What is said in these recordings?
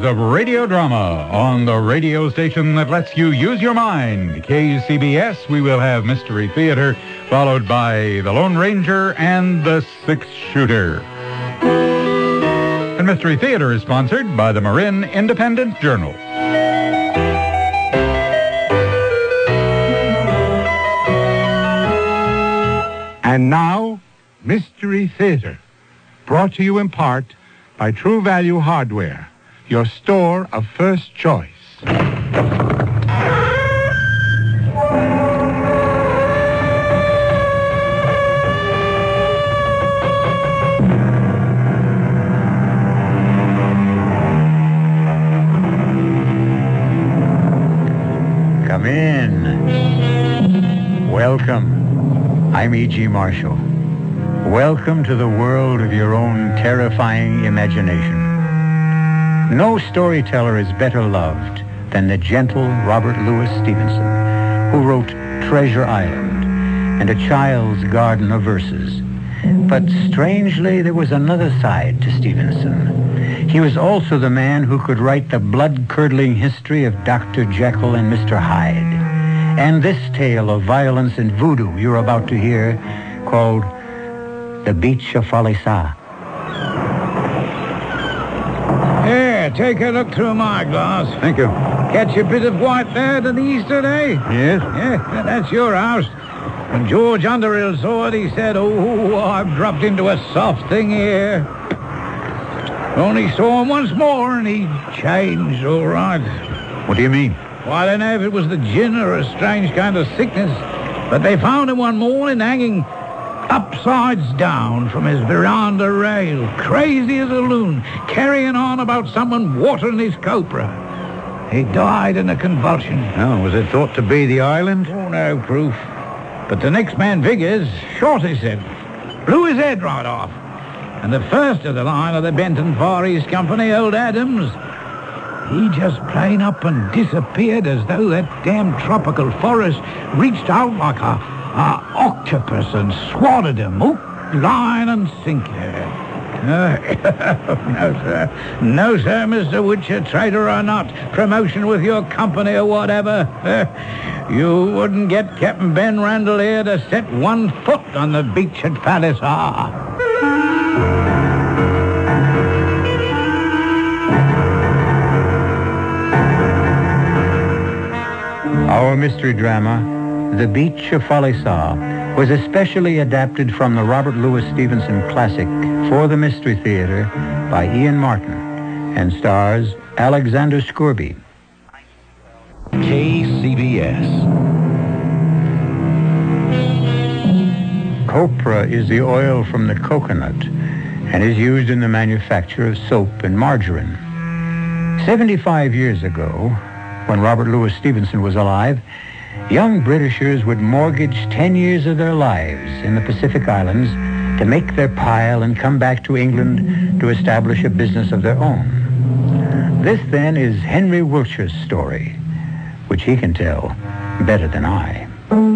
of radio drama on the radio station that lets you use your mind. KCBS, we will have Mystery Theater, followed by The Lone Ranger and The Six Shooter. And Mystery Theater is sponsored by the Marin Independent Journal. And now, Mystery Theater, brought to you in part by True Value Hardware, your store of first choice. Come in. Welcome. I'm E.G. Marshall. Welcome to the world of your own terrifying imagination. No storyteller is better loved than the gentle Robert Louis Stevenson, who wrote Treasure Island and A Child's Garden of Verses. But strangely, there was another side to Stevenson. He was also the man who could write the blood-curdling history of Dr. Jekyll and Mr. Hyde. And this tale of violence and voodoo you're about to hear, called The Beach of Falesa. Here, take a look through my glass. Thank you. Catch a bit of white there to the easterday? Yes? Yeah, that's your house. When George Underhill saw it, he said, "Oh, I've dropped into a soft thing here." Only saw him once more, and he changed all right. What do you mean? Well, I don't know if it was the gin or a strange kind of sickness, but they found him one morning hanging upsides down from his veranda rail, crazy as a loon, carrying on about someone watering his copra. He died in a convulsion. Oh, was it thought to be the island? Oh, no proof. But the next man figures shot his head, blew his head right off. And the first of the line of the Benton Far East Company, old Adams, he just plain up and disappeared as though that damn tropical forest reached out like a octopus and swatted him, hook, line, and sinker. No, sir. No, sir, Mr. Witcher, traitor or not, promotion with your company or whatever. You wouldn't get Captain Ben Randall here to set one foot on the beach at Falesa. Our mystery drama, The Beach of Falesa, was especially adapted from the Robert Louis Stevenson classic For the Mystery Theater by Ian Martin and stars Alexander Scourby. KCBS. Copra is the oil from the coconut and is used in the manufacture of soap and margarine. 75 years ago, when Robert Louis Stevenson was alive, young Britishers would mortgage 10 years of their lives in the Pacific Islands to make their pile and come back to England to establish a business of their own. This, then, is Henry Wiltshire's story, which he can tell better than I.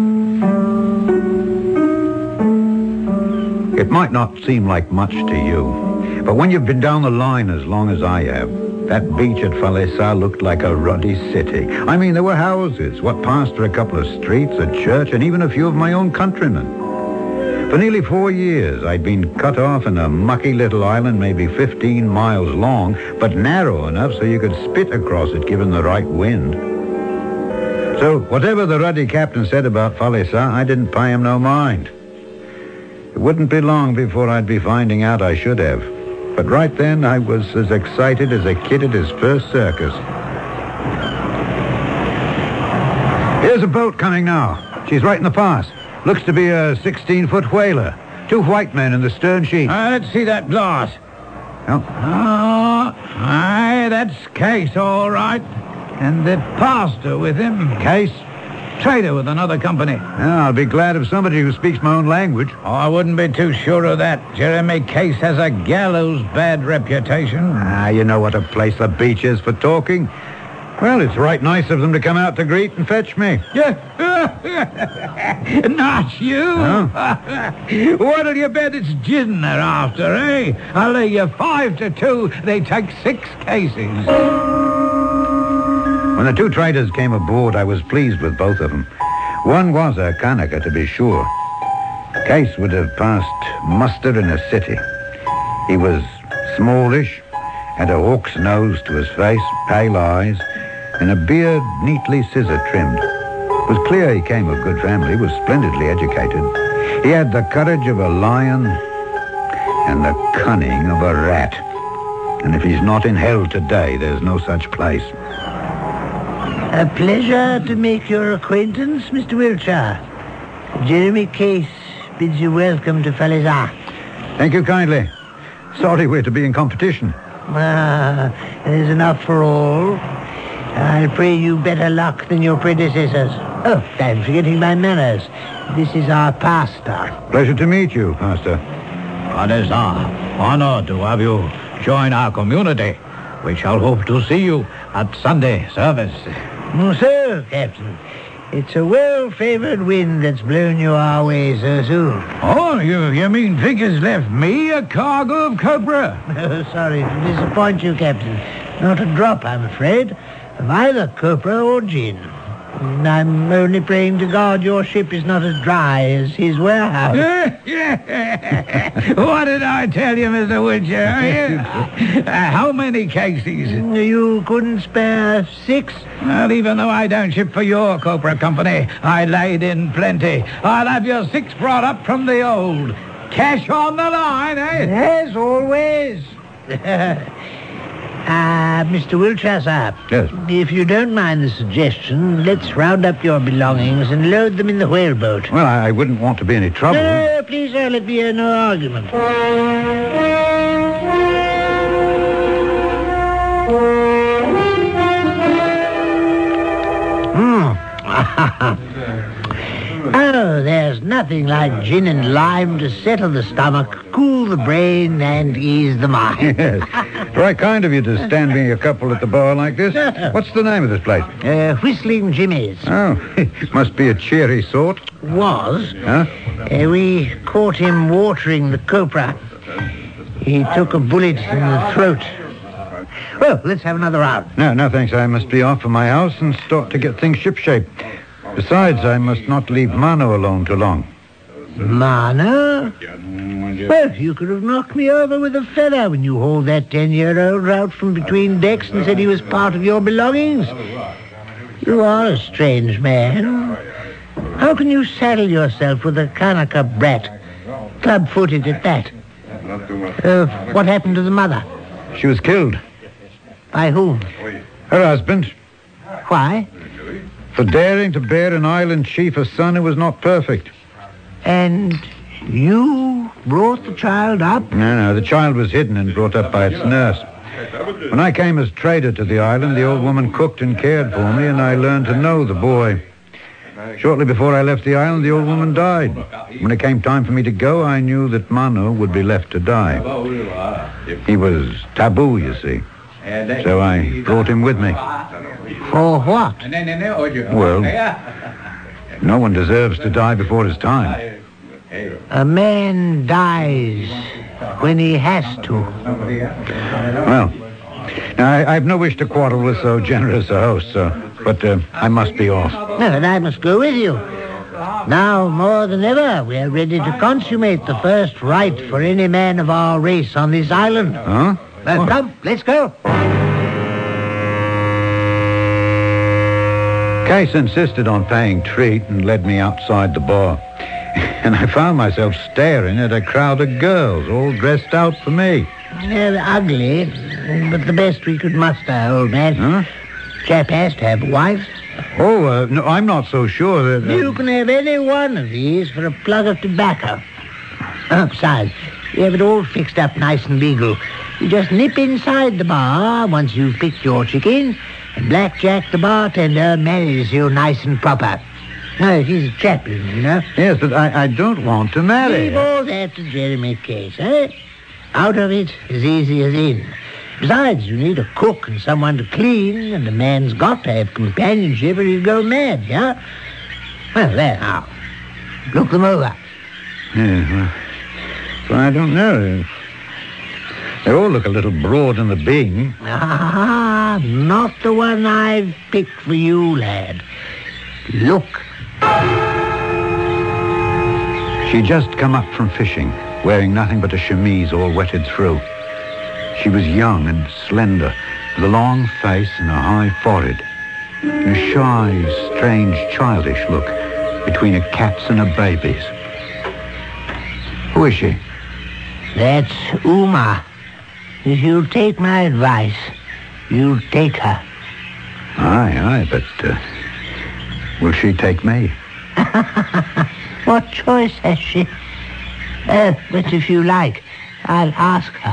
It might not seem like much to you, but when you've been down the line as long as I have, that beach at Falesa looked like a ruddy city. I mean, there were houses, what passed for a couple of streets, a church, and even a few of my own countrymen. For nearly 4 years, I'd been cut off in a mucky little island, maybe 15 miles long, but narrow enough so you could spit across it given the right wind. So whatever the ruddy captain said about Falesa, I didn't pay him no mind. It wouldn't be long before I'd be finding out I should have. But right then, I was as excited as a kid at his first circus. Here's a boat coming now. She's right in the pass. Looks to be a 16-foot whaler. 2 white men in the stern sheet. Let's see that glass. Oh. Aye, that's Case, all right. And the pastor with him. Case? Trader with another company. Yeah, I'll be glad of somebody who speaks my own language. I wouldn't be too sure of that. Jeremy Case has a gallows bad reputation. You know what a place the beach is for talking. Well, it's right nice of them to come out to greet and fetch me. Not you. Huh? What'll you bet it's gin they're after, eh? I'll lay you 5-2 they take 6 cases. When the 2 traders came aboard, I was pleased with both of them. One was a Kanaka, to be sure. Case would have passed muster in a city. He was smallish, had a hawk's nose to his face, pale eyes, and a beard neatly scissor-trimmed. It was clear he came of good family, was splendidly educated. He had the courage of a lion and the cunning of a rat. And if he's not in hell today, there's no such place. A pleasure to make your acquaintance, Mr. Wiltshire. Jeremy Case bids you welcome to Falazar. Thank you kindly. Sorry we're to be in competition. There's enough for all. I'll pray you better luck than your predecessors. Oh, I'm forgetting my manners. This is our pastor. Pleasure to meet you, Pastor. Falazar, honored to have you join our community. We shall hope to see you at Sunday service. So, Captain, it's a well-favored wind that's blown you our way so soon. Oh, you mean Vic has left me a cargo of copra? Oh, sorry to disappoint you, Captain. Not a drop, I'm afraid, of either copra or gin. I'm only praying to God your ship is not as dry as his warehouse. What did I tell you, Mr. Wiltshire? How many cases? You couldn't spare 6? Well, even though I don't ship for your copra company, I laid in plenty. I'll have your 6 brought up from the old. Cash on the line, eh? Yes, always. Mr. Wiltshire, sir. Yes. If you don't mind the suggestion, let's round up your belongings and load them in the whaleboat. Well, I wouldn't want to be any trouble. No, please, sir, let me hear no argument. Oh, there's nothing like gin and lime to settle the stomach, cool the brain, and ease the mind. Yes. Right kind of you to stand me a couple at the bar like this. What's the name of this place? Whistling Jimmy's. Oh, must be a cheery sort. Was. Huh? We caught him watering the copra. He took a bullet in the throat. Well, let's have another round. No, thanks. I must be off for my house and start to get things shipshape. Besides, I must not leave Mano alone too long. Mano? Well, you could have knocked me over with a feather when you hauled that 10-year-old out from between decks and said he was part of your belongings. You are a strange man. How can you saddle yourself with a Kanaka brat, club-footed at that? What happened to the mother? She was killed. By whom? Her husband. Why? For daring to bear an island chief a son who was not perfect. And you brought the child up? No, the child was hidden and brought up by its nurse. When I came as trader to the island, the old woman cooked and cared for me, and I learned to know the boy. Shortly before I left the island, the old woman died. When it came time for me to go, I knew that Manu would be left to die. He was taboo, you see. So I brought him with me. For what? Well, no one deserves to die before his time. A man dies when he has to. Well, I have no wish to quarrel with so generous a host, but I must be off. No, and I must go with you. Now, more than ever, we are ready to consummate the first rite for any man of our race on this island. Huh? Come, let's go. Case insisted on paying treat and led me outside the bar. And I found myself staring at a crowd of girls, all dressed out for me. They're ugly, but the best we could muster, old man. Huh? Chap has to have a wife. Oh, no, I'm not so sure that... You can have any one of these for a plug of tobacco. Besides, we have it all fixed up nice and legal. You just nip inside the bar once you've picked your chicken, and Blackjack the bartender marries you nice and proper. No, he's a chaplain, you know. Yes, but I don't want to marry. Leave all that to Jeremy Case, eh? Out of it as easy as in. Besides, you need a cook and someone to clean, and a man's got to have companionship or he'll go mad, yeah? Well, there now. Look them over. Yeah, well, I don't know. They all look a little broad in the beam. Ah, not the one I've picked for you, lad. Look. She'd just come up from fishing, wearing nothing but a chemise all wetted through. She was young and slender, with a long face and a high forehead, and a shy, strange, childish look between a cat's and a baby's. Who is she? That's Uma. If you'll take my advice, you'll take her. Aye, but will she take me? What choice has she? But if you like, I'll ask her.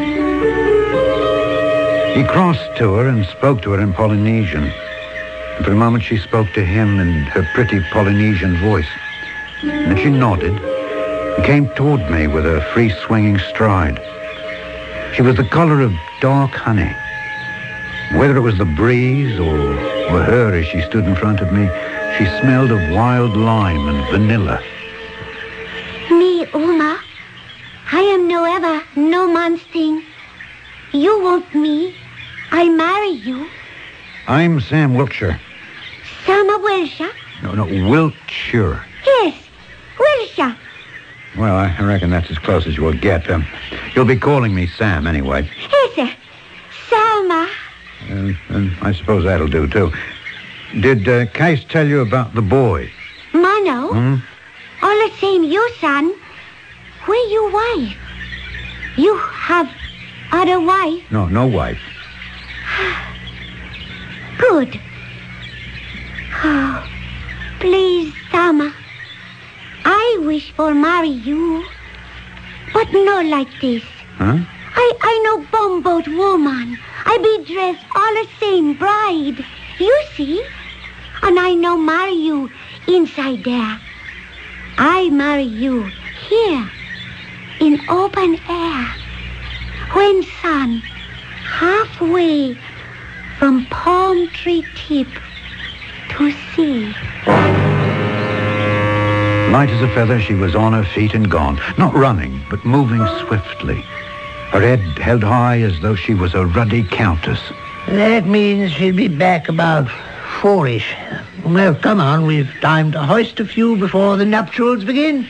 He crossed to her and spoke to her in Polynesian. And for a moment she spoke to him in her pretty Polynesian voice. And then she nodded and came toward me with a free-swinging stride. She was the color of dark honey. Whether it was the breeze or her as she stood in front of me, she smelled of wild lime and vanilla. Me, Uma. I am no ever, no man's thing. You want me, I marry you. I'm Sam Wiltshire. Sama Wilshire? No, Wiltshire. Yes, Wilshire. Well, I reckon that's as close as you'll get. You'll be calling me Sam anyway. Yes, sir. Sama. And I suppose that'll do, too. Did Case tell you about the boy? Mano? All the same, you, son. Where you wife? You have other wife? No wife. Good. Oh, please, Sama. I wish for marry you, but not like this. Huh? I know bumboat woman. I be dressed all the same bride. You see? And I know marry you inside there. I marry you here in open air when sun halfway from palm tree tip to sea. Light as a feather, she was on her feet and gone. Not running, but moving swiftly. Her head held high as though she was a ruddy countess. That means she'll be back about 4-ish. Well, come on, we've time to hoist a few before the nuptials begin.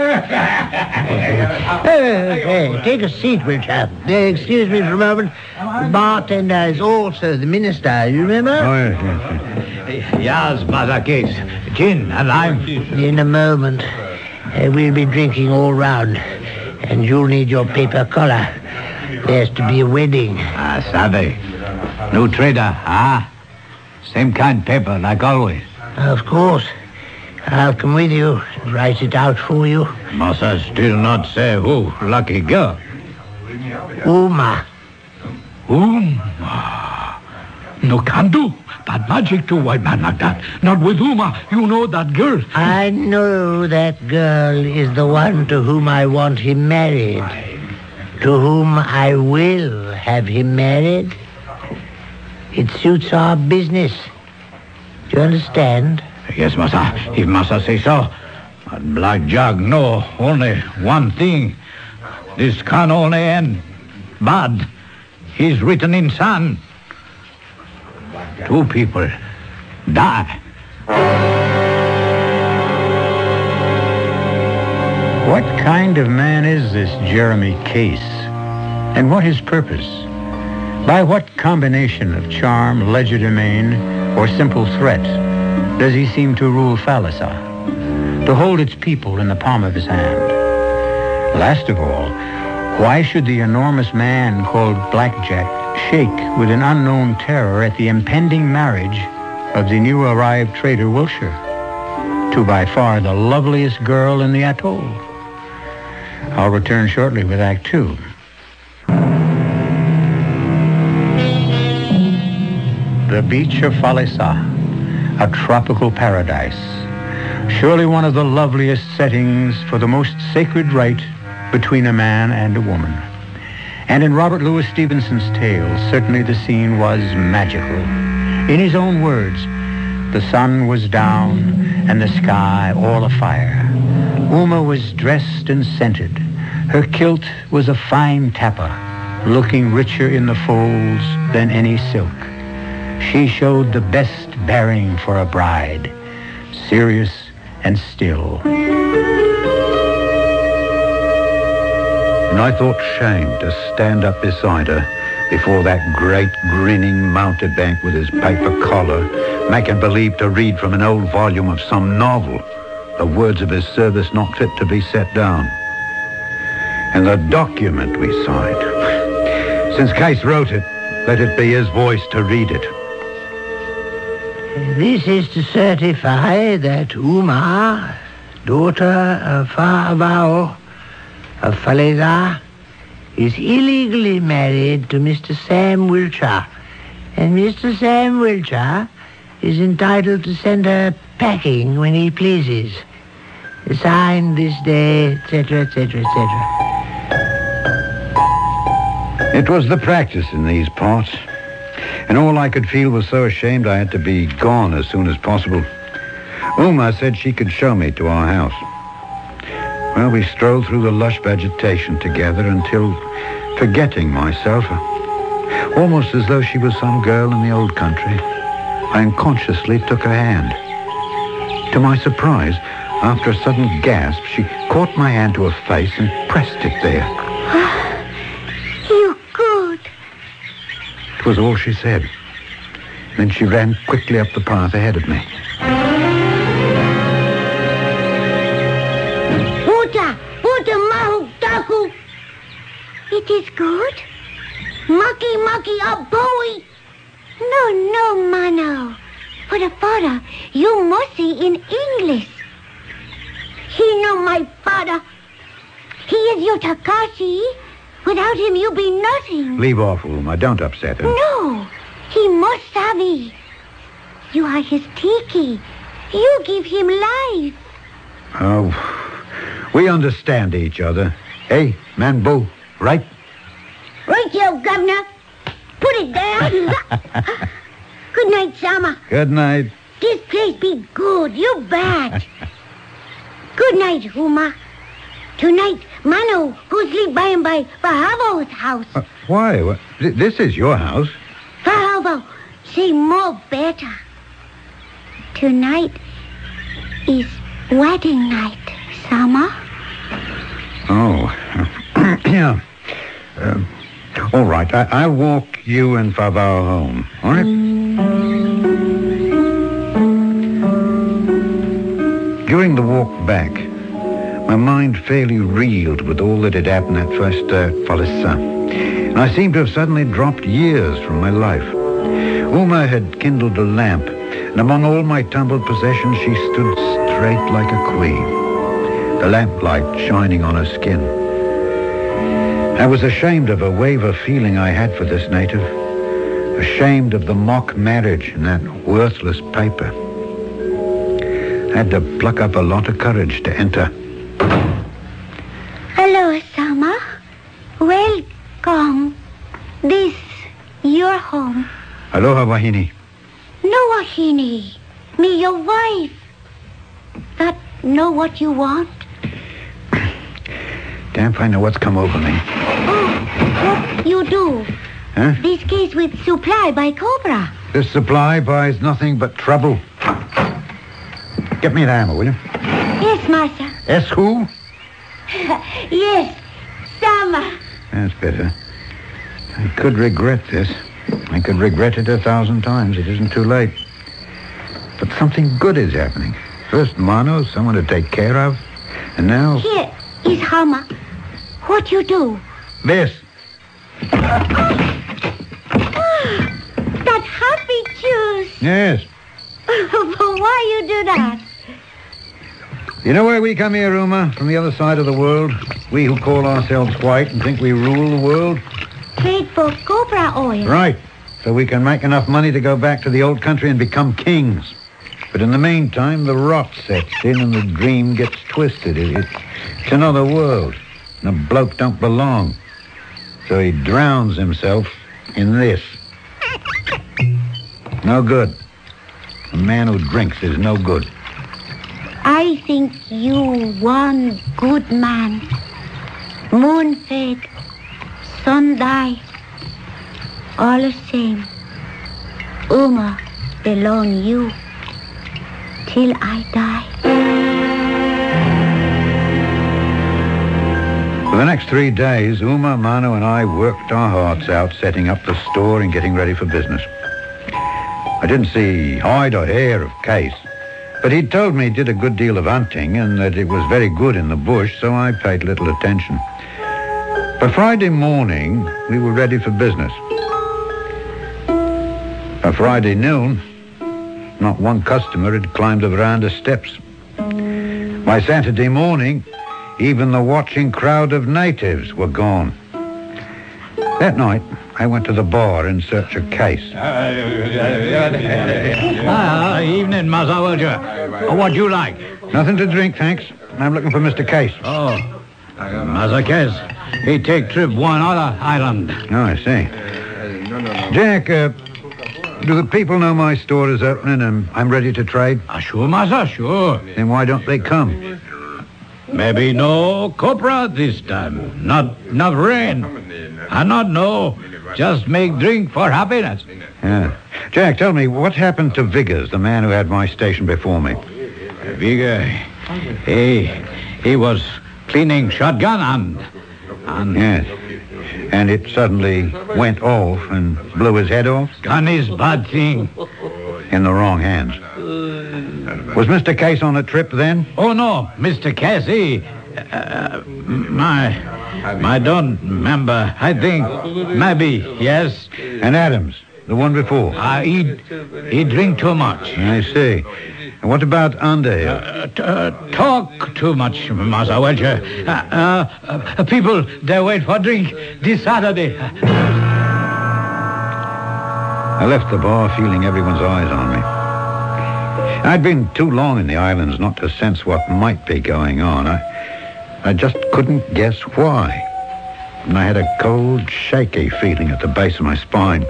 Okay, take a seat, Wiltshire. Excuse me for a moment. The bartender is also the minister, you remember? Oh, yes. Yes, Mother Case. Gin and lime. In a moment. We'll be drinking all round. And you'll need your paper collar. There's to be a wedding. Sabe. New trader, Same kind paper, like always. Of course. I'll come with you and write it out for you. Massa still not say who. Lucky girl. Uma. Uma. No can do. Bad magic to white man like that. Not with Uma. You know that girl. I know that girl is the one to whom I want him married. To whom I will have him married. It suits our business. Do you understand? Yes, Massa. If Massa say so. But Black Jug know only one thing. This can only end bad. He's written in sand. 2 people die. What kind of man is this Jeremy Case? And what his purpose? By what combination of charm, legerdemain, or simple threat does he seem to rule Falesa, to hold its people in the palm of his hand? Last of all, why should the enormous man called Blackjack shake with an unknown terror at the impending marriage of the new arrived trader Wilshire to by far the loveliest girl in the atoll? I'll return shortly with Act 2. The beach of Falesa, a tropical paradise. Surely one of the loveliest settings for the most sacred rite between a man and a woman. And in Robert Louis Stevenson's tale, certainly the scene was magical. In his own words, the sun was down and the sky all afire. Uma was dressed and scented. Her kilt was a fine tappa, looking richer in the folds than any silk. She showed the best bearing for a bride, serious and still. And I thought shame to stand up beside her before that great grinning mountebank with his paper collar, making believe to read from an old volume of some novel, the words of his service not fit to be set down. And the document we signed. Since Case wrote it, let it be his voice to read it. This is to certify that Uma, daughter of Fahavao of Faleza, is illegally married to Mr. Sam Wiltshire, and Mr. Sam Wiltshire is entitled to send her packing when he pleases. Signed this day, etc., etc., etc. It was the practice in these parts, and all I could feel was so ashamed I had to be gone as soon as possible. Uma said she could show me to our house. Well, we strolled through the lush vegetation together until, forgetting myself, almost as though she was some girl in the old country, I unconsciously took her hand. To my surprise, after a sudden gasp, she caught my hand to her face and pressed it there. You good. It was all she said. Then she ran quickly up the path ahead of me. Buddha Mahu Daku. It is good. Maki a boy. No, Mano. For the father, you must say in English. He know my father. He is your Takashi. Without him, you be nothing. Leave off, Uma. Don't upset her. No, he must savvy. You are his tiki. You give him life. Oh, we understand each other. Hey, Manbo, right? Right, you governor. Put it down. Good night, Sama. Good night. This place be good. You bet. Good night, Uma. Tonight, Mano go sleep by and by Fahavo's house. Why? This is your house. Fahavo, say more better. Tonight is wedding night, Sama. Oh, yeah. All right, I'll walk you and Favao home, all right? During the walk back, my mind fairly reeled with all that had happened that first day at Falesa. And I seemed to have suddenly dropped years from my life. Uma had kindled a lamp, and among all my tumbled possessions, she stood straight like a queen, the lamplight shining on her skin. I was ashamed of a wave of feeling I had for this native, ashamed of the mock marriage and that worthless paper. I had to pluck up a lot of courage to enter. Hello, Sama. Welcome. This your home. Aloha, Wahini. No, Wahini. Me, your wife. That know what you want? Damn if I know what's come over me. Oh, what you do? Huh? This case with supply by Cobra. This supply buys nothing but trouble. Get me an hammer, will you? Yes, Master. Yes, who? Yes, Sama. That's better. I could regret this. I could regret it 1,000 times. It isn't too late. But something good is happening. First Mano, someone to take care of. And now... Here is Hama. What you do? This. That happy juice. Yes. Why you do that? You know why we come here, Uma? From the other side of the world? We who call ourselves white and think we rule the world? Trade for Cobra oil. Right. So we can make enough money to go back to the old country and become kings. But in the meantime, the rot sets in and the dream gets twisted. It's another world. And a bloke don't belong. So he drowns himself in this. No good. A man who drinks is no good. I think you one good man. Moon fade, sun die. All the same. Uma belong you till I die. For the next 3 days, Uma, Manu, and I worked our hearts out setting up the store and getting ready for business. I didn't see hide or hair of Case, but he'd told me he did a good deal of hunting and that it was very good in the bush, so I paid little attention. By Friday morning, we were ready for business. By Friday noon, not one customer had climbed the veranda steps. By Saturday morning, even the watching crowd of natives were gone. That night, I went to the bar in search of Case. Evening, Massa Wilcher. What do you like? Nothing to drink, thanks. I'm looking for Mr. Case. Oh, Massa Case. He take trip one other island. Oh, I see. Jack, do the people know my store is opening and I'm ready to trade? Sure, Massa, sure. Then why don't they come? Maybe no copra this time. Not rain. I not know. Just make drink for happiness. Yeah. Jack, tell me, what happened to Viggers, the man who had my station before me? Vigor, he was cleaning shotgun and... Yes. And it suddenly went off and blew his head off? Gun is bad thing. In the wrong hands. Was Mr. Case on the trip then? Oh, no. Mr. Casey, I don't remember. I think maybe, yes. And Adams, the one before? He drink too much. I see. And what about Underhill? Talk too much, Massa Welcher. People, they wait for drink this Saturday. I left the bar feeling everyone's eyes on me. I'd been too long in the islands not to sense what might be going on. I just couldn't guess why. And I had a cold, shaky feeling at the base of my spine.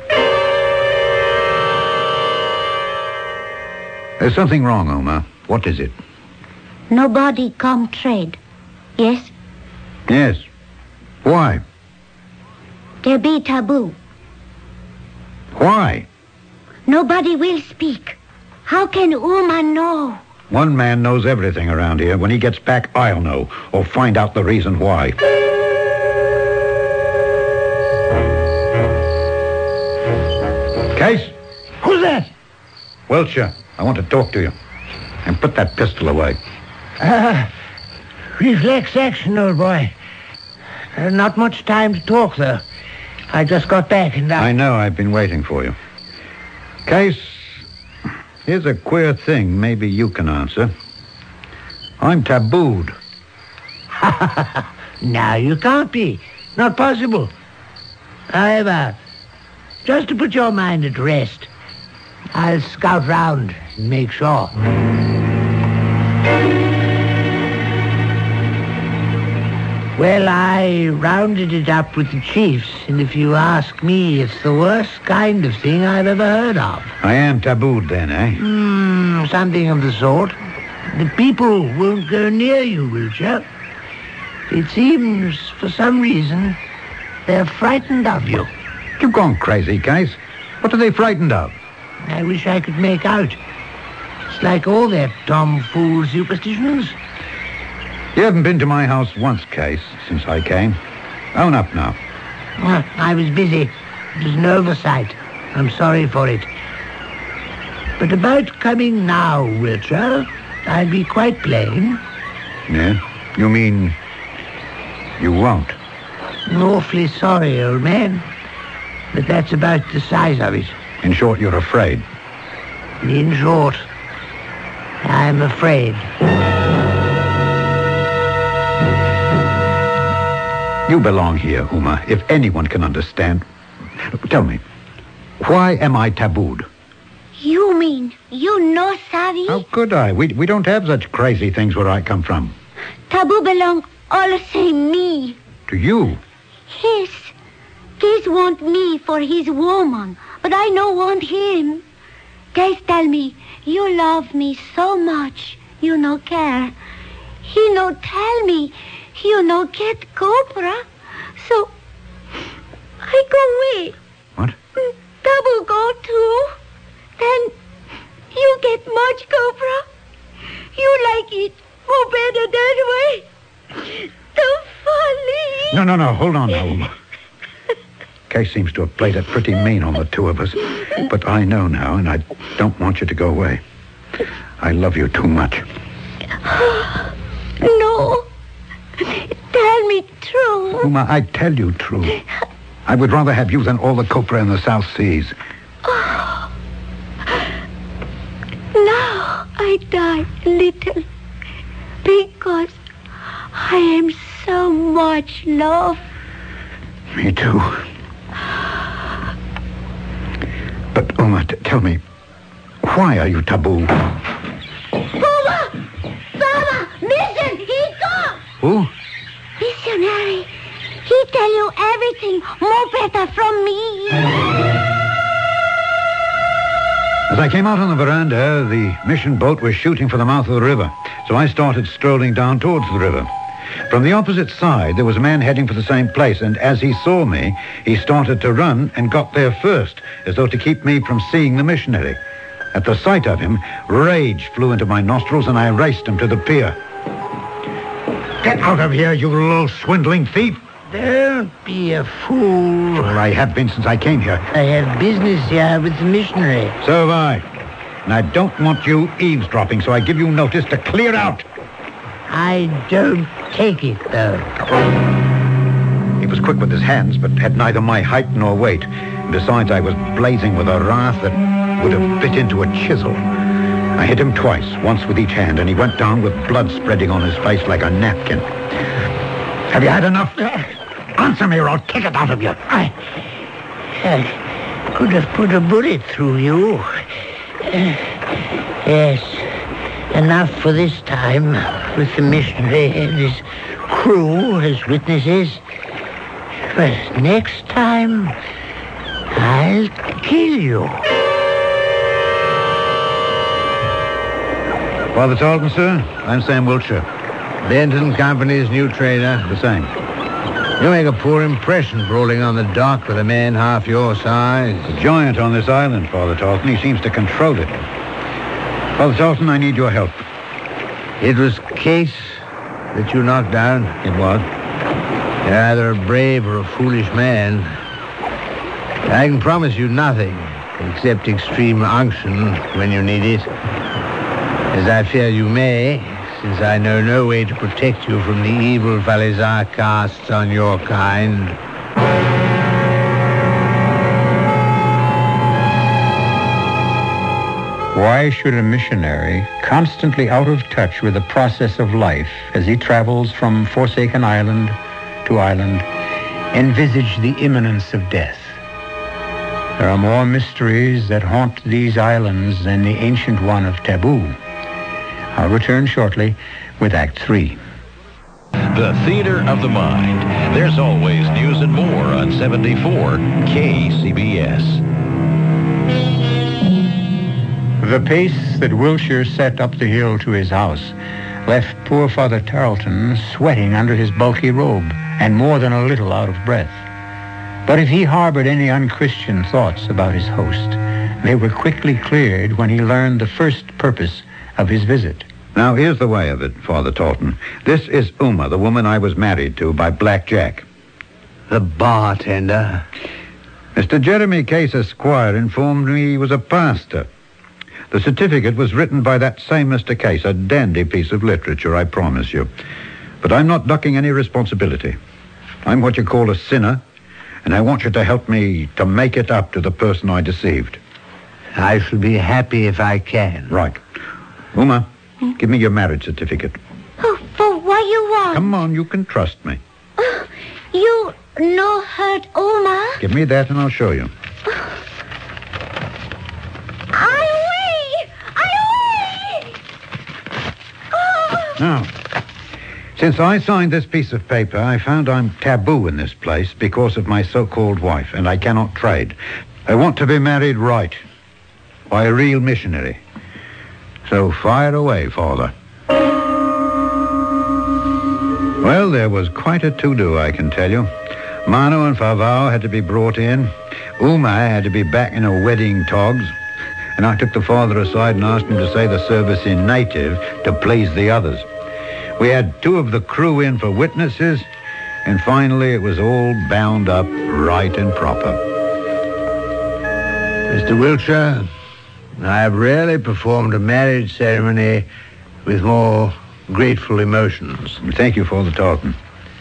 There's something wrong, Omar. What is it? Nobody come trade. Yes? Yes. Why? There be taboo. Why? Nobody will speak. How can Uma know? One man knows everything around here. When he gets back, I'll know, or find out the reason why. Case? Who's that? Welcher, I want to talk to you. And put that pistol away. Reflex action, old boy. Not much time to talk, though. I just got back and I know, I've been waiting for you. Case, here's a queer thing maybe you can answer. I'm tabooed. No, you can't be. Not possible. However, just to put your mind at rest, I'll scout round and make sure. Well, I rounded it up with the chiefs, and if you ask me, it's the worst kind of thing I've ever heard of. I am tabooed then, eh? Something of the sort. The people won't go near you, Wilcher. It seems, for some reason, they're frightened of you. You've gone crazy, Case. What are they frightened of? I wish I could make out. It's like all their tomfool superstitions. You haven't been to my house once, Case, since I came. Own up now. I was busy. It was an oversight. I'm sorry for it. But about coming now, Wilcher, I'll be quite plain. Yeah? You mean you won't? I'm awfully sorry, old man. But that's about the size of it. In short, you're afraid. In short, I'm afraid. You belong here, Uma, if anyone can understand. Tell me, why am I tabooed? You mean you know Savi? How could I? We don't have such crazy things where I come from. Taboo belong all the same me. To you? Yes. want me for his woman, but I no want him. Des tell me, you love me so much, you no care. He no tell me, you no get copra, so I go away. What? Double go too. Then you get much copra. You like it more better that way. The folly. No. Hold on now, Uma. Kay seems to have played it pretty mean on the two of us. But I know now, and I don't want you to go away. I love you too much. No. Tell me true. Uma, I tell you true. I would rather have you than all the copra in the South Seas. Now I die little because I am so much love. Me too. But, Uma, tell me, why are you taboo? Baba! Listen, he come! Who? Missionary. He tell you everything more better from me. As I came out on the veranda, the mission boat was shooting for the mouth of the river. So I started strolling down towards the river. From the opposite side, there was a man heading for the same place, and as he saw me, he started to run and got there first, as though to keep me from seeing the missionary. At the sight of him, rage flew into my nostrils, and I raced him to the pier. Get out of here, you little swindling thief! Don't be a fool. Well, I have been since I came here. I have business here with the missionary. So have I. And I don't want you eavesdropping, so I give you notice to clear out. I don't take it, though. He was quick with his hands, but had neither my height nor weight. And besides, I was blazing with a wrath that would have bit into a chisel. I hit him twice, once with each hand, and he went down with blood spreading on his face like a napkin. Have you had enough? Answer me or I'll kick it out of you. I could have put a bullet through you. Yes, enough for this time, with the missionary and his crew as witnesses. But next time, I'll kill you. Father Talton, sir. I'm Sam Wiltshire. Benton Company's new trader. The same. You make a poor impression brawling on the dock with a man half your size. A giant on this island, Father Talton. He seems to control it. Father Talton, I need your help. It was Case that you knocked down. It was. You're either a brave or a foolish man. I can promise you nothing except extreme unction when you need it. As I fear you may, since I know no way to protect you from the evil Valazar casts on your kind. Why should a missionary, constantly out of touch with the process of life as he travels from forsaken island to island, envisage the imminence of death? There are more mysteries that haunt these islands than the ancient one of Taboo. I'll return shortly with Act 3. The Theater of the Mind. There's always news and more on 74 KCBS. The pace that Wiltshire set up the hill to his house left poor Father Tarleton sweating under his bulky robe and more than a little out of breath. But if he harbored any unchristian thoughts about his host, they were quickly cleared when he learned the first purpose of his visit. Now, here's the way of it, Father Talton. This is Uma, the woman I was married to by Black Jack. The bartender. Mr. Jeremy Case, Esquire, informed me he was a pastor. The certificate was written by that same Mr. Case, a dandy piece of literature, I promise you. But I'm not ducking any responsibility. I'm what you call a sinner, and I want you to help me to make it up to the person I deceived. I shall be happy if I can. Right. Uma, give me your marriage certificate. Oh, for what you want? Come on, you can trust me. You no hurt Uma? Give me that and I'll show you. I wait! Oh. Now, Since I signed this piece of paper, I found I'm taboo in this place because of my so-called wife, and I cannot trade. I want to be married right, by a real missionary. So fire away, Father. Well, there was quite a to-do, I can tell you. Mano and Favao had to be brought in. Uma had to be back in her wedding togs. And I took the father aside and asked him to say the service in native to please the others. We had 2 of the crew in for witnesses, and finally it was all bound up right and proper. Mr. Wiltshire, I have rarely performed a marriage ceremony with more grateful emotions. Thank you for the talking.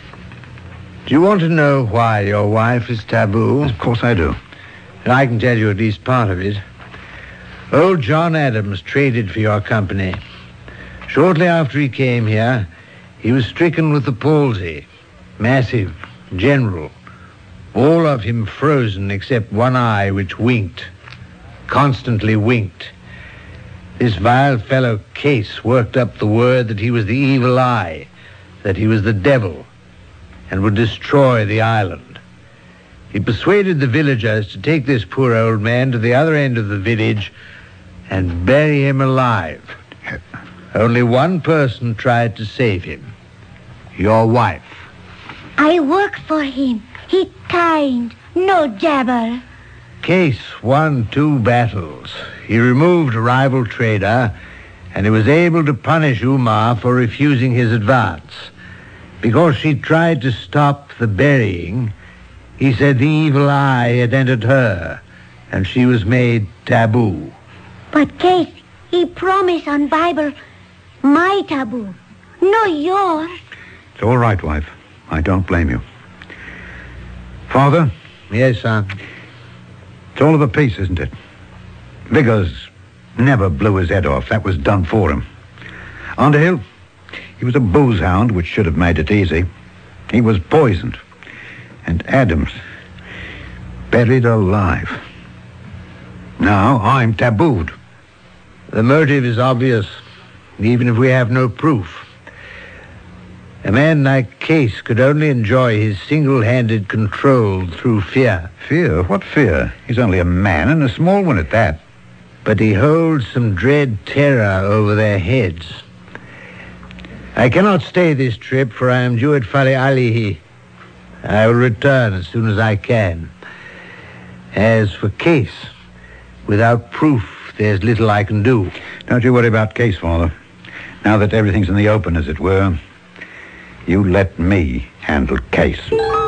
Do you want to know why your wife is taboo? Of course I do. I can tell you at least part of it. Old John Adams traded for your company. Shortly after he came here, he was stricken with the palsy. Massive, general. All of him frozen except one eye which winked. Constantly winked. This vile fellow Case worked up the word that he was the evil eye, that he was the devil, and would destroy the island. He persuaded the villagers to take this poor old man to the other end of the village and bury him alive. Only one person tried to save him. Your wife. I worked for him. He kind, no jabber. Case won 2 battles. He removed a rival trader, and he was able to punish Uma for refusing his advance. Because she tried to stop the burying, he said the evil eye had entered her, and she was made taboo. But Case, he promised on Bible, my taboo, no yours. It's all right, wife. I don't blame you. Father? Yes, son? It's all of a piece, isn't it? Vickers never blew his head off. That was done for him. Underhill, he was a booze hound, which should have made it easy. He was poisoned. And Adams, buried alive. Now I'm tabooed. The motive is obvious, even if we have no proof. A man like Case could only enjoy his single-handed control through fear. Fear? What fear? He's only a man, and a small one at that. But he holds some dread terror over their heads. I cannot stay this trip, for I am due at Fale Alihi. I will return as soon as I can. As for Case, without proof, there's little I can do. Don't you worry about Case, Father. Now that everything's in the open, as it were, you let me handle Case.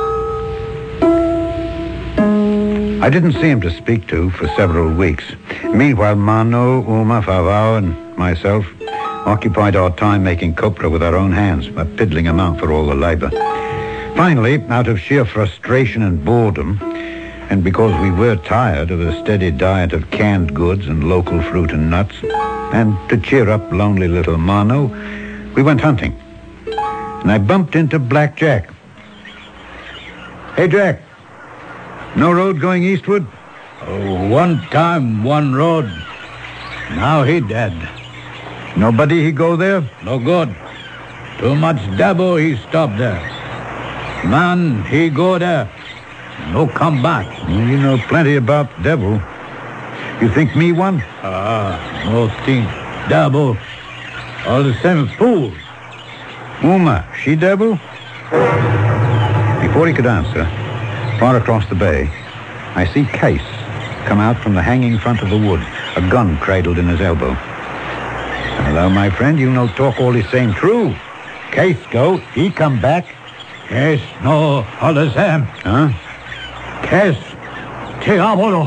I didn't see him to speak to for several weeks. Meanwhile, Mano, Uma, Favao, and myself occupied our time making copra with our own hands, a piddling amount for all the labor. Finally, out of sheer frustration and boredom, and because we were tired of a steady diet of canned goods and local fruit and nuts, and to cheer up lonely little Mano, we went hunting. And I bumped into Black Jack. Hey, Jack. No road going eastward? Oh, one time, one road. Now he dead. Nobody he go there? No good. Too much dabo he stop there. Man, he go there. No come back. You know plenty about devil. You think me one? No think dabo. All the same fool. Uma, she devil? Before he could answer, far across the bay, I see Case come out from the hanging front of the wood, a gun cradled in his elbow. Hello, my friend, you no talk all the same true. Case go, he come back. Case no all the same. Huh? Case, te abolo.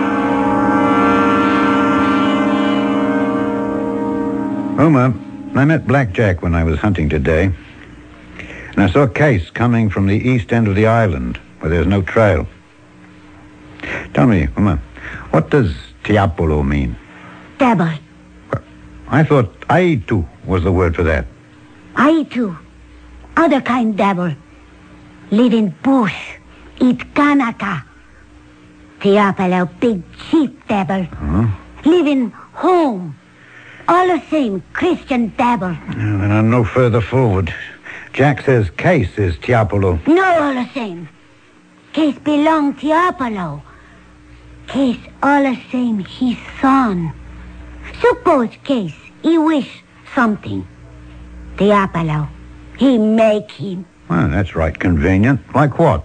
Uma, I met Black Jack when I was hunting today, and I saw Case coming from the east end of the island, where there's no trail. Tell me, Uma, what does Tiapolo mean? Devil. I thought Aitu was the word for that. Aitu. Other kind devil. Live in bush. Eat kanaka. Tiapolo, big chief devil. Huh? Live in home. All the same Christian devil. Then I'm no further forward. Jack says Case is Tiapolo. No, all the same. Case belong to Apollo. Case all the same his son. Suppose Case he wish something. The Apollo. He make him. Well, that's right convenient. Like what?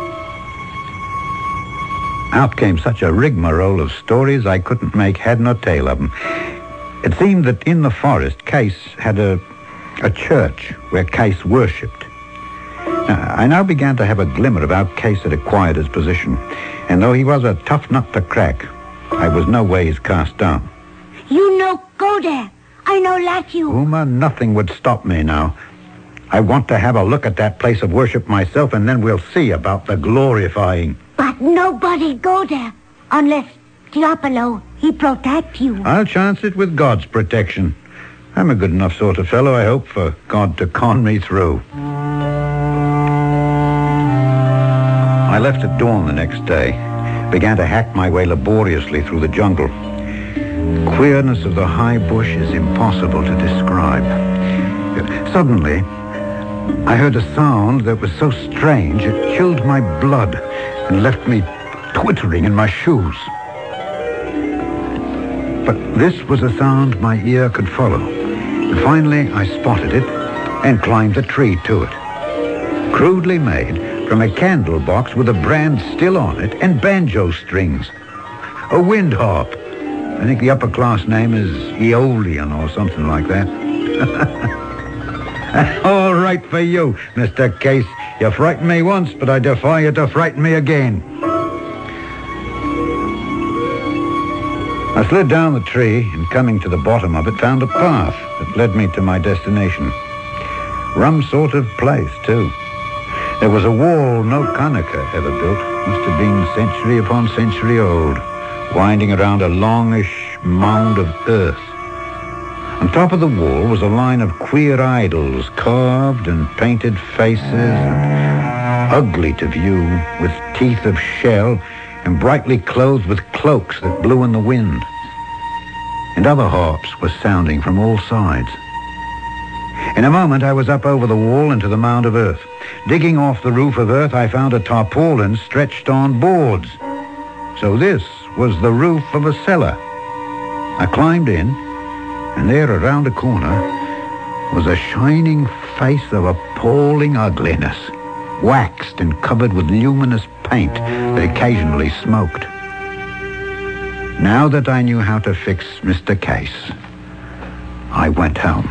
Out came such a rigmarole of stories I couldn't make head nor tail of them. It seemed that in the forest, Case had a church where Case worshipped. I now began to have a glimmer of how Case had acquired his position, and though he was a tough nut to crack, I was no ways cast down. You no go there. I no let you. Uma, nothing would stop me now. I want to have a look at that place of worship myself, and then we'll see about the glorifying. But nobody go there unless Tiapolo, he protect you. I'll chance it with God's protection. I'm a good enough sort of fellow, I hope, for God to con me through. I left at dawn the next day, began to hack my way laboriously through the jungle. Queerness of the high bush is impossible to describe. Suddenly, I heard a sound that was so strange it chilled my blood and left me twittering in my shoes. But this was a sound my ear could follow. And finally, I spotted it and climbed a tree to it. Crudely made from a candle box with a brand still on it and banjo strings. A wind harp. I think the upper class name is Aeolian or something like that. All right for you, Mr. Case. You frightened me once, but I defy you to frighten me again. I slid down the tree and, coming to the bottom of it, found a path that led me to my destination. Rum sort of place, too. There was a wall no Kanaka ever built. Must have been century upon century old, winding around a longish mound of earth. On top of the wall was a line of queer idols, carved and painted faces, and ugly to view, with teeth of shell, and brightly clothed with cloaks that blew in the wind. And other harps were sounding from all sides. In a moment, I was up over the wall into the mound of earth. Digging off the roof of earth, I found a tarpaulin stretched on boards. So this was the roof of a cellar. I climbed in, and there, around a corner, was a shining face of appalling ugliness, waxed and covered with luminous paint that occasionally smoked. Now that I knew how to fix Mr. Case, I went home.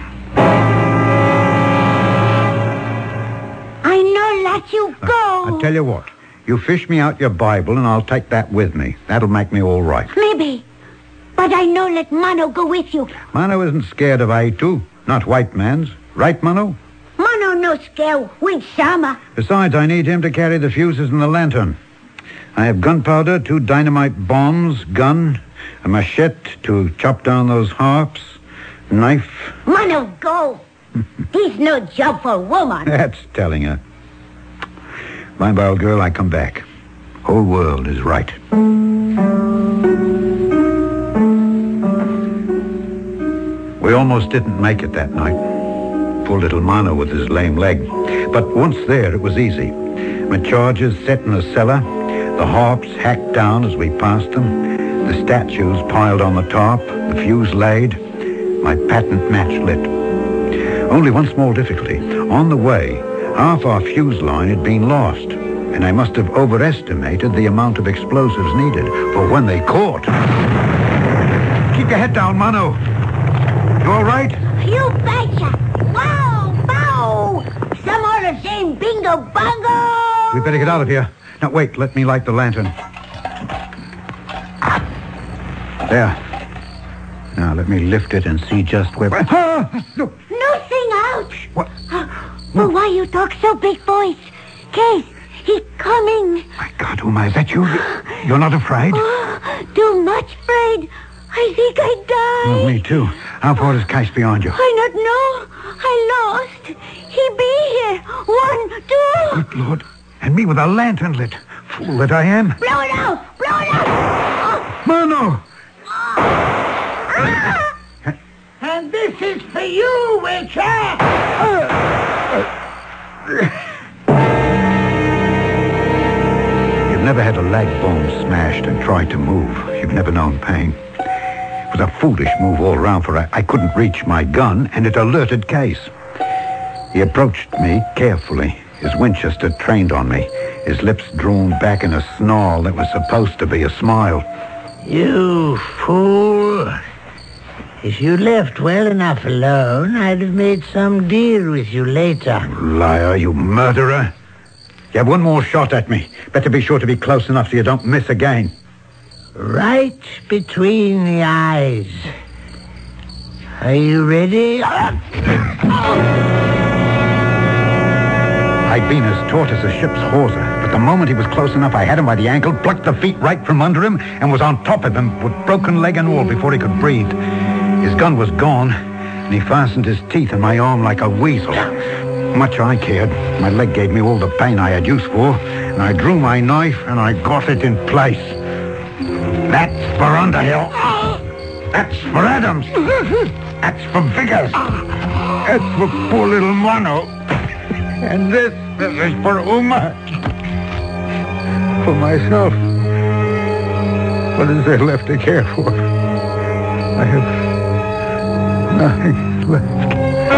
I no let you go. I tell you what, you fish me out your Bible and I'll take that with me. That'll make me all right. Maybe. But I no let Mano go with you. Mano isn't scared of Aitu, not white man's. Right, Mano? Mano no scare with Sama. Besides, I need him to carry the fuses and the lantern. I have gunpowder, 2 dynamite bombs, gun, a machete to chop down those harps, knife. Mano, go. This no job for a woman. That's telling her. Bye-bye, old girl, I come back. Whole world is right. We almost didn't make it that night. Poor little Mano with his lame leg. But once there, it was easy. My charges set in the cellar, the harps hacked down as we passed them, the statues piled on the top, the fuse laid, my patent match lit. Only one small difficulty. On the way, half our fuse line had been lost, and I must have overestimated the amount of explosives needed for when they caught. Keep your head down, Mano. You all right? You betcha. Wow, bow. Some all the same bingo bongo. We better get out of here. Now, wait, let me light the lantern. There. Now, let me lift it and see just where... Look. Nothing out. What? Well, why you talk so big voice? Case, he coming. My God, Uma, is that you? You're not afraid? Oh, too much afraid. I think I die. Oh, me too. How far is Case behind you? I not know. I lost. He be here. 1, 2. Good Lord. And me with a lantern lit. Fool that I am. Blow it out. Blow it out. Mano! And this is for you, Witcher. You've never had a leg bone smashed and tried to move. You've never known pain. It was a foolish move all round, for I couldn't reach my gun, and it alerted Case. He approached me carefully, his Winchester trained on me, his lips drawn back in a snarl that was supposed to be a smile. You fool. If you left well enough alone, I'd have made some deal with you later. Liar, you murderer. You have one more shot at me. Better be sure to be close enough so you don't miss again. Right between the eyes. Are you ready? I'd been as taut as a ship's hawser, but the moment he was close enough, I had him by the ankle, plucked the feet right from under him, and was on top of him with broken leg and all before he could breathe. His gun was gone, and he fastened his teeth in my arm like a weasel. Much I cared. My leg gave me all the pain I had use for, and I drew my knife and I got it in place. That's for Underhill. That's for Adams. That's for Vickers. That's for poor little Mono. And this is for Uma. For myself. What is there left to care for? I have nothing left.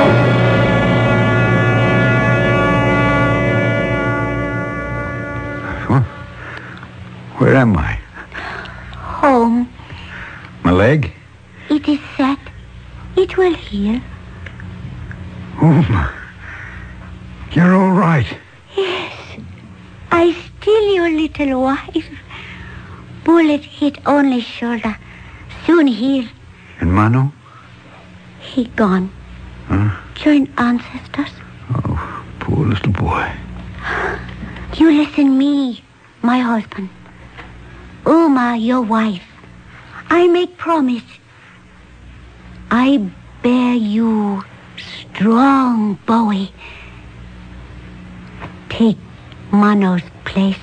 Where am I? Home. My leg? It is set. It will heal. Uma. You're all right. Yes. I still your little wife. Bullet hit only shoulder. Soon heal. And Manu? He gone. Huh? Joined ancestors. Oh, poor little boy. You listen me, my husband. Uma, your wife. I make promise. I bear you strong Bowie. Take Mano's place.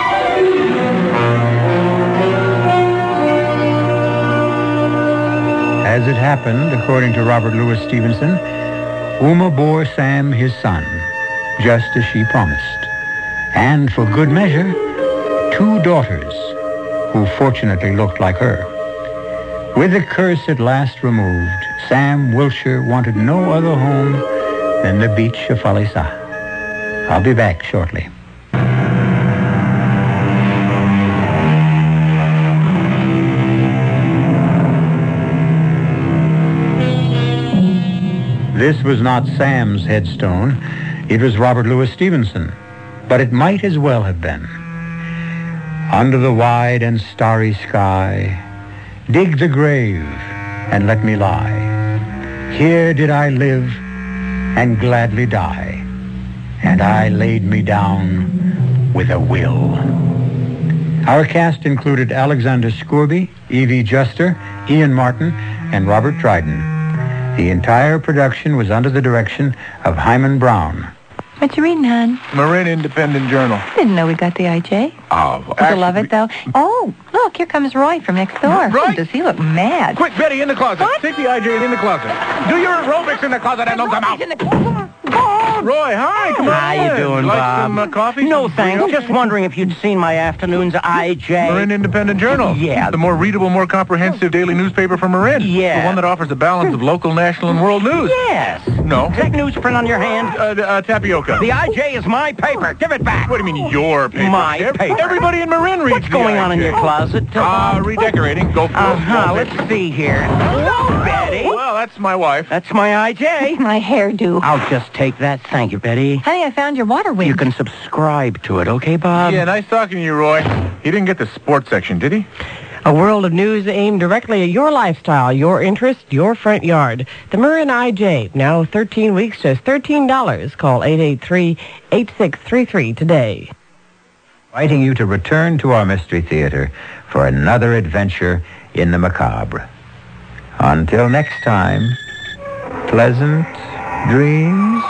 As it happened, according to Robert Louis Stevenson, Uma bore Sam his son, just as she promised. And for good measure, 2 daughters, who fortunately looked like her. With the curse at last removed, Sam Wilshire wanted no other home than the beach of Falesa. I'll be back shortly. This was not Sam's headstone. It was Robert Louis Stevenson. But it might as well have been. Under the wide and starry sky, dig the grave and let me lie. Here did I live and gladly die, and I laid me down with a will. Our cast included Alexander Scourby, Evie Juster, Ian Martin, and Robert Dryden. The entire production was under the direction of Hyman Brown. What you reading, hon? Marin Independent Journal. Didn't know we got the IJ. Oh, I love it, though. Oh, look, here comes Roy from next door. Roy? Does he look mad? Quick, Betty, in the closet. What? Take the IJ in the closet. Do your aerobics in the closet and don't come out. In the closet. Bob! Roy, hi, come on. How you doing, like Bob? some coffee? No, Some thanks. burrito? Just wondering if you'd seen my afternoon's IJ. Marin Independent Journal. Yeah. The more readable, more comprehensive daily newspaper from Marin. Yeah. The one that offers a balance of local, national, and world news. Yes. No. Take newsprint on your hand. Tapioca. The IJ is my paper. Give it back. What do you mean, your paper? My paper. Everybody in Marin reads What's going on in your closet? Redecorating. Go for Uh-huh. Let's see here. Hello, Betty. Well, that's my wife. That's my IJ. My hairdo. I'll just take that. Thank you, Betty. Honey, I found your water wings. You can subscribe to it, okay, Bob? Yeah, nice talking to you, Roy. He didn't get the sports section, did he? A world of news aimed directly at your lifestyle, your interest, your front yard. The Marin IJ, now 13 weeks, just $13. Call 883-8633 today. Inviting you to return to our Mystery Theater for another adventure in the macabre. Until next time, pleasant dreams.